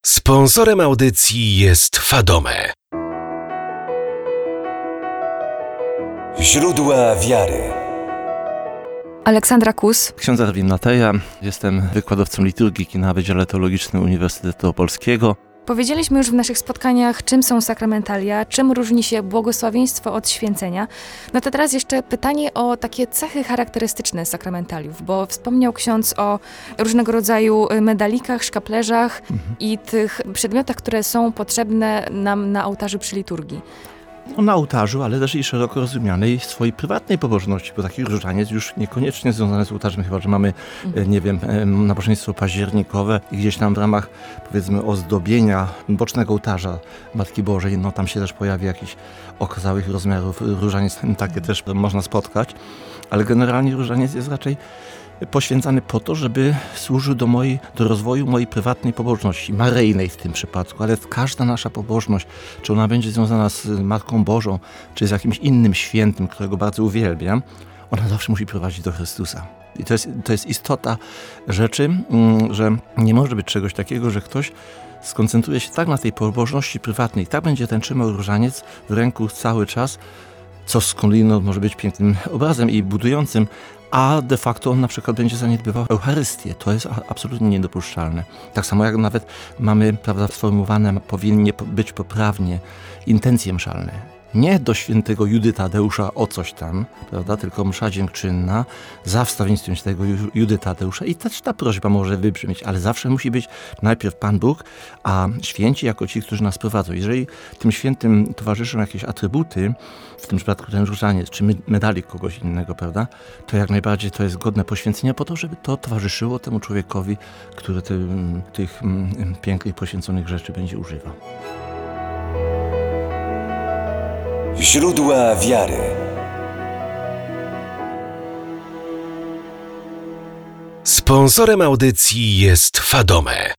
Sponsorem audycji jest Fadome. Źródła wiary. Aleksandra Kus. Ksiądz Erwin Nateja, jestem wykładowcą liturgiki na Wydziale Teologicznym Uniwersytetu Opolskiego. Powiedzieliśmy już w naszych spotkaniach, czym są sakramentalia, czym różni się błogosławieństwo od święcenia. No to teraz jeszcze pytanie o takie cechy charakterystyczne sakramentaliów, bo wspomniał ksiądz o różnego rodzaju medalikach, szkaplerzach i tych przedmiotach, które są potrzebne nam na ołtarzu przy liturgii. Na ołtarzu, ale też i szeroko rozumianej swojej prywatnej pobożności, bo taki różaniec już niekoniecznie związany z ołtarzem, chyba że mamy, nabożeństwo październikowe i gdzieś tam w ramach, powiedzmy, ozdobienia bocznego ołtarza Matki Bożej, no tam się też pojawi jakiś okazałych rozmiarów różaniec, takie też można spotkać, ale generalnie różaniec jest raczej poświęcany po to, żeby służył do rozwoju mojej prywatnej pobożności, maryjnej w tym przypadku, ale każda nasza pobożność, czy ona będzie związana z Matką Bożą, czy z jakimś innym świętym, którego bardzo uwielbiam, ona zawsze musi prowadzić do Chrystusa. I to jest istota rzeczy, że nie może być czegoś takiego, że ktoś skoncentruje się tak na tej pobożności prywatnej, tak będzie ten trzymał różaniec w ręku cały czas, co skądinąd może być pięknym obrazem i budującym, a de facto on na przykład będzie zaniedbywał Eucharystię. To jest absolutnie niedopuszczalne. Tak samo jak nawet mamy, sformułowane, powinny być poprawnie intencje mszalne. Nie do świętego Judy Tadeusza o coś tam, tylko msza dziękczynna za wstawiennictwem świętego Judy Tadeusza i też ta prośba może wybrzmieć, ale zawsze musi być najpierw Pan Bóg, a święci jako ci, którzy nas prowadzą. Jeżeli tym świętym towarzyszą jakieś atrybuty, w tym przypadku ten różaniec, czy medalik kogoś innego, to jak najbardziej to jest godne poświęcenia po to, żeby to towarzyszyło temu człowiekowi, który tych pięknych, poświęconych rzeczy będzie używał. Źródła wiary. Sponsorem audycji jest Fadome.